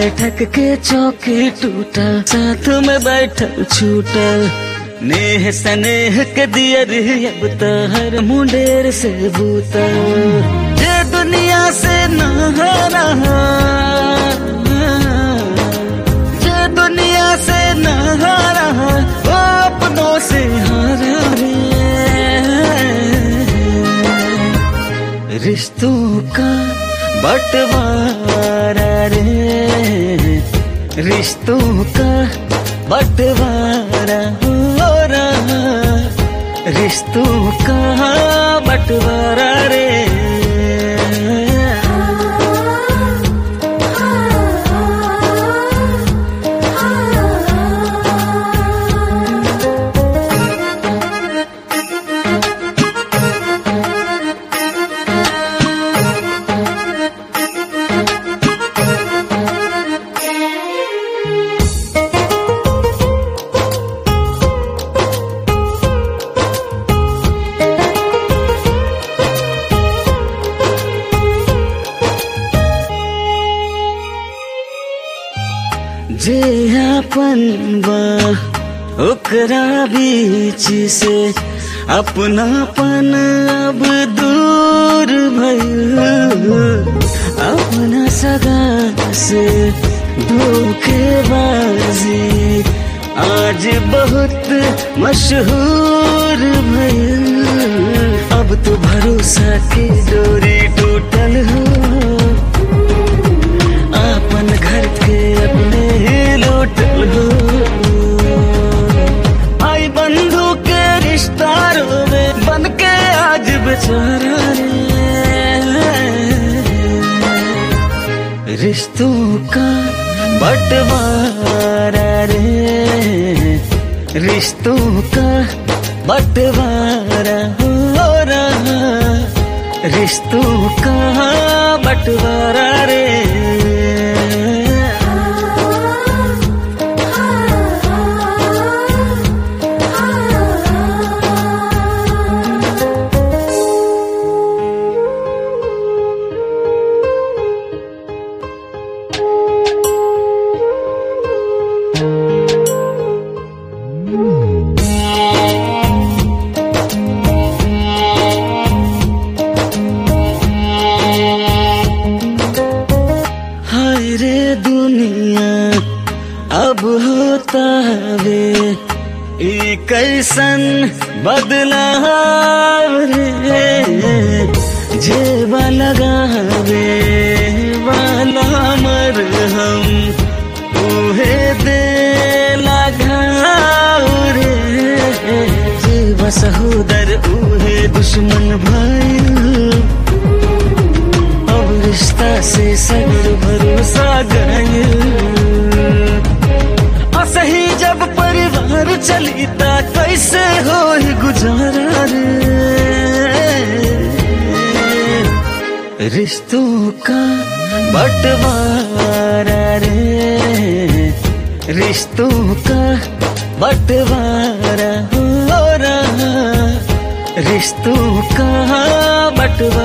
बैठक के चौकी टूटल, साथ में बैठल छूटल, नेह स्नेह के दियर अब तो हर मुंडेर से बूतल। जे दुनिया से न रहा, जे दुनिया से न रहा, वो अपनों से हारा रे। रिश्तों का बंटवारा रे, रिश्तों का बंटवारा हो रहा, रिश्तों का बंटवारा रे। जे अपन बा ओकरा बीच से अपनापन अब दूर भइल, अपना सगा से धोखेबाजी आज बहुत मशहूर भइल। अब तो भरोसा की डोरी टूटल हो, अपन घर के अपने ही लूटल हो। भाई बंधु के रिश्ता रोवे बन के आज बेचारा रे। रिश्तों का बंटवारा रे, रिश्तों का बंटवारा हो रहा, रिश्तों का बंटवारा रे। दुनिया अब होता वे ई कैसन बदलाव रे। जेब लगावे वाला मरहम उहे दे लगाव रे। जेब सहोदर उहे दुश्मन भाई, रिश्ता से सगर भरोसा गइल। असही जब परिवार चलीता कैसे हो गुजारा रे। रिश्तों का बंटवारा रे, रिश्तों का बंटवारा हो रहा, रिश्तों का बंटवारा।